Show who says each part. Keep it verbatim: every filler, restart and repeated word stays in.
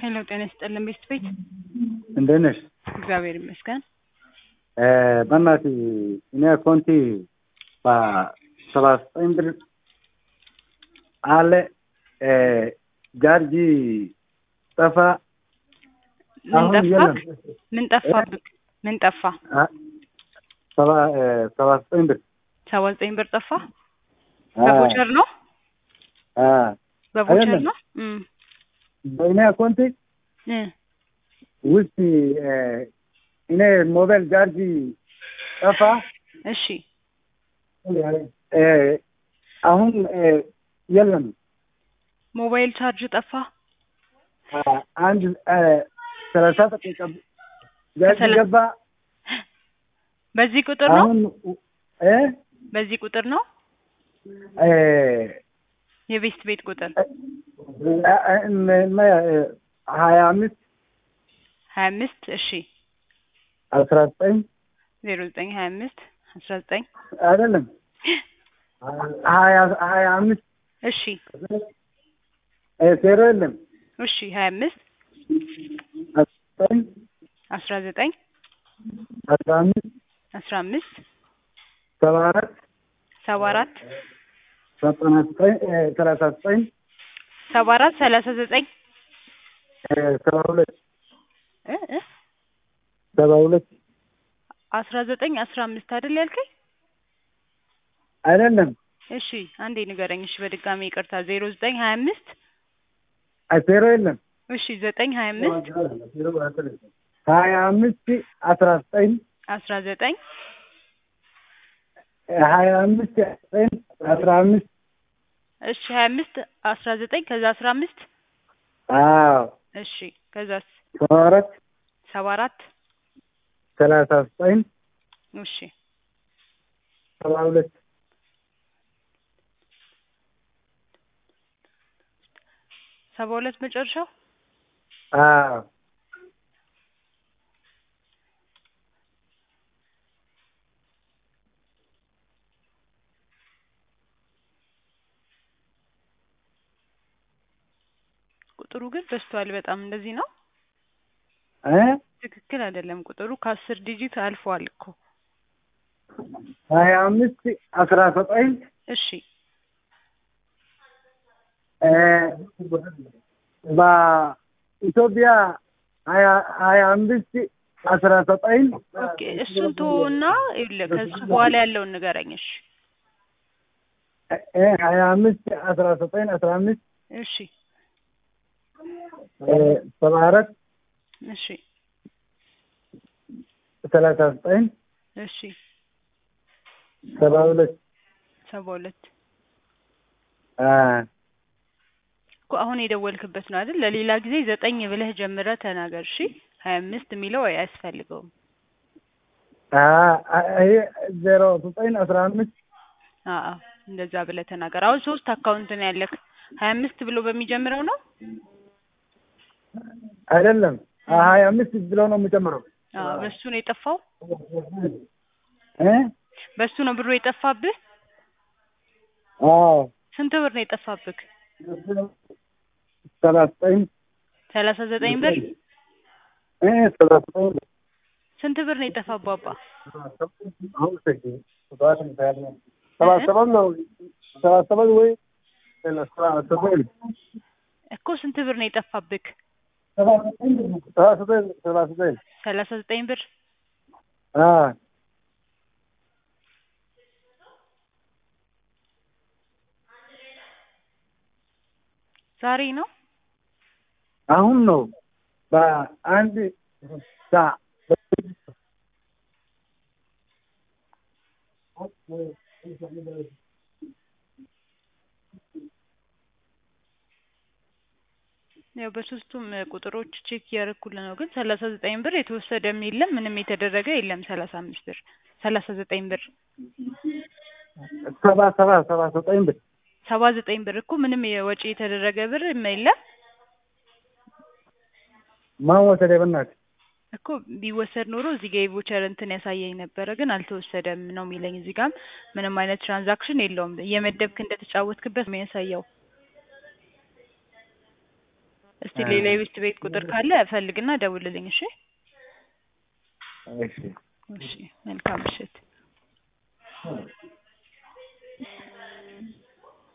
Speaker 1: ሄሎ ጤና ይስጥልን ቤት ቤት
Speaker 2: እንዴት ነሽ?
Speaker 1: እግዚአብሔር ይመስገን።
Speaker 2: እ በእናትህ እኔ አካውንቴ በሰባ ዘጠኝ ብር አለ እ ቻርጅ ጠፋ።
Speaker 1: ምን
Speaker 2: አሁን
Speaker 1: ጠፋክ?
Speaker 2: የለም።
Speaker 1: ምን ጠፋብክ? ምን ጠፋ?
Speaker 2: አ- ሰባ እ ሰባ ዘጠኝ ብር
Speaker 1: ሰባ ዘጠኝ ብር ጠፋ?
Speaker 2: አ
Speaker 1: በቮቸር ነው?
Speaker 2: አ
Speaker 1: በቮቸር
Speaker 2: አይደለም።
Speaker 1: ነው? እም
Speaker 2: በእኔ አካውንቴ
Speaker 1: እ
Speaker 2: ውስጥ እ እኔ ሞባይል ቻርጅ ጠፋ።
Speaker 1: እሺ
Speaker 2: እ አሁን እ የለም።
Speaker 1: ሞባይል ቻርጅ ጠፋ?
Speaker 2: አ አንድ እ ሰላሳ ደቂቃ ቻርጅ
Speaker 1: ከሰላ-
Speaker 2: ገባ።
Speaker 1: በዚህ ቁጥር ነው?
Speaker 2: አሁን እ
Speaker 1: በዚህ ቁጥር ነው?
Speaker 2: እ
Speaker 1: የቤስት ቤት ቁጥር
Speaker 2: ሀያ አምስት
Speaker 1: ሀያ አምስት እሺ
Speaker 2: አስራ ዘጠኝ
Speaker 1: ዜሮ ዘጠኝ ሀያ አምስት አስራ ዘጠኝ
Speaker 2: አይደለም ሀያ ሀያ አምስት
Speaker 1: እሺ
Speaker 2: ዜሮ የለም
Speaker 1: እሺ ሀያ አምስት
Speaker 2: አስራ ዘጠኝ
Speaker 1: አስራ ዘጠኝ
Speaker 2: አስራ አምስት
Speaker 1: አስራ አምስት
Speaker 2: ሰባ አራት
Speaker 1: ሰባ አራት
Speaker 2: ዘጠና ዘጠኝ ሰላሳ ዘጠኝ
Speaker 1: ሰባ አራት ሰላሳ ዘጠኝ
Speaker 2: ሰባ ሁለት
Speaker 1: እ እ
Speaker 2: ሰባ ሁለት
Speaker 1: አስራ ዘጠኝ አስራ አምስት አይደል ያልከኝ?
Speaker 2: አይደለም
Speaker 1: እሺ አንዴ ንገረኝ። እሺ በድጋሚ ይቅርታ። ዜሮ ዘጠኝ ሀያ አምስት
Speaker 2: ዜሮ የለም
Speaker 1: እሺ ዘጠኝ ሀያ አምስት
Speaker 2: ሀያ አምስት አስራ ዘጠኝ
Speaker 1: አስራ ዘጠኝ
Speaker 2: ሀያ አምስት ዘጠኝ አስራ አምስት
Speaker 1: እሺ ሀያ አምስት አስራ ዘጠኝ ከዛ አስራ አምስት
Speaker 2: አዎ
Speaker 1: እሺ ከዛስ
Speaker 2: ሰባ አራት
Speaker 1: ሰባ አራት
Speaker 2: ሰላሳ ዘጠኝ
Speaker 1: እሺ
Speaker 2: ሰባ ሁለት
Speaker 1: ሰባ ሁለት መጨረሻው
Speaker 2: አዎ
Speaker 1: ቁጥሩ ግን በዝቷል በጣም። እንደዚህ ነው
Speaker 2: እ
Speaker 1: ትክክል አይደለም ቁጥሩ። ከአስር ዲጂት አልፏል እኮ።
Speaker 2: ሀያ አምስት አስራ ዘጠኝ
Speaker 1: እሺ
Speaker 2: እ በኢትዮጵያ ሀያ ሀያ አምስት አስራ ዘጠኝ
Speaker 1: ኦኬ እሱን ተወውና ይኸውልህ ከሱ በኋላ ያለውን ንገረኝ። እሺ
Speaker 2: እ ሀያ አምስት አስራ ዘጠኝ አስራ አምስት
Speaker 1: እሺ
Speaker 2: እ ሰባ አራት
Speaker 1: እሺ
Speaker 2: ሰላሳ ዘጠኝ
Speaker 1: እሺ
Speaker 2: ሰባ ሁለት
Speaker 1: ሰባ ሁለት
Speaker 2: አ
Speaker 1: እኮ አሁን የደወልክበት ነው አይደል? ለሌላ ጊዜ ዘጠኝ ብለህ ጀምረህ ተናገር። እሺ ሀያ አምስት የሚለው አያስፈልገውም።
Speaker 2: አ ይሄ ዜሮ ዘጠኝ አስራ አምስት
Speaker 1: አአ እንደዛ ብለህ ተናገር። አሁን ሶስት አካውንት ነው ያለክ። ሀያ አምስት ብሎ በሚጀምረው ነው?
Speaker 2: አይደለም ሀያ አምስት ብለው ነው የሚጨምረው።
Speaker 1: አዎ በሱ ነው የጠፋው?
Speaker 2: እ
Speaker 1: በሱ ነው ብሩ የጠፋብህ?
Speaker 2: አዎ
Speaker 1: ስንት ብር ነው የጠፋብህ?
Speaker 2: ሰባ ዘጠኝ
Speaker 1: ሰላሳ ዘጠኝ ብር?
Speaker 2: እ ሰላሳ ዘጠኝ
Speaker 1: ስንት ብር ነው የጠፋብህ አባ?
Speaker 2: ሰባ ሰባት ነው ሰባ ሰባት ወይ
Speaker 1: እኮ ስንት ብር ነው የጠፋብህ?
Speaker 2: ሰባ ዘጠኝ ሰባ ዘጠኝ
Speaker 1: ሰላሳ ዘጠኝ ብር?
Speaker 2: አ
Speaker 1: ዛሬ ነው?
Speaker 2: አሁን ነው በአንድ ሳ
Speaker 1: ያው በሶስቱም ቁጥሮች ቼክ እያደረኩልህ ነው። ግን ሰላሳ ዘጠኝ ብር የተወሰደም የለም ምንም የተደረገ የለም። ሰላሳ አምስት ብር ሰላሳ ዘጠኝ ብር
Speaker 2: ሰባ ሰባ ሰባ ዘጠኝ ብር
Speaker 1: ሰባ ዘጠኝ ብር እኮ ምንም የወጪ የተደረገ ብር የለም
Speaker 2: ማን ወሰደ? በእናትህ
Speaker 1: እኮ ቢወሰድ ኖሮ እዚህ ጋር የቮቸር እንትን ያሳየኝ ነበረ። ግን አልተወሰደም ነው የሚለኝ። እዚህ ጋርም ምንም አይነት ትራንዛክሽን የለውም። እየመደብክ እንደተጫወትክበት ነው የሚያሳየው። እስቲ ሌላ የቤት ቤት ቁጥር ካለ ፈልግና ደውልልኝ እሺ
Speaker 2: እሺ
Speaker 1: እሺ መልካም ምሽት